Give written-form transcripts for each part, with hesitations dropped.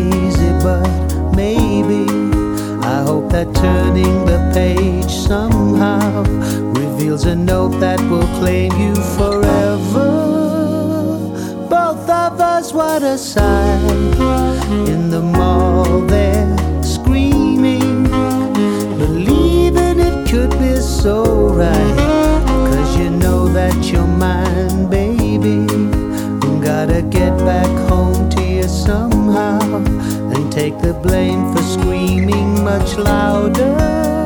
easy, but maybe I hope that turning the page somehow reveals a note that will claim you forever. Both of us, what a sight. In the mall they're screaming, believing it could be so right. 'Cause you know that you're mine, baby. Gotta get back home to you somehow and take the blame for screaming much louder.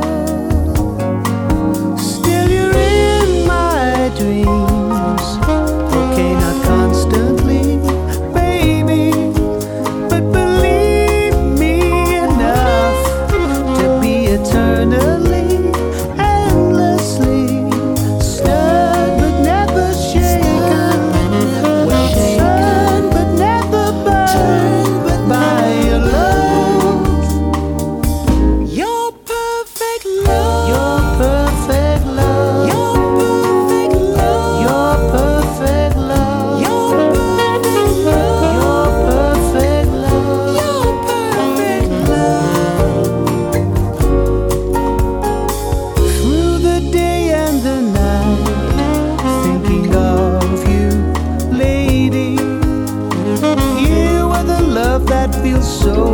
Still you're in my dreams, okay, not constantly, baby, but believe me enough to be eternally, endlessly stirred but never shaken, shaken but never burned by your love. Your perfect love. Your perfect love. Your perfect love. Your perfect love. Your perfect love. Your perfect love. Your perfect love. Through the day and the night, thinking of you, lady. You are the love that feels so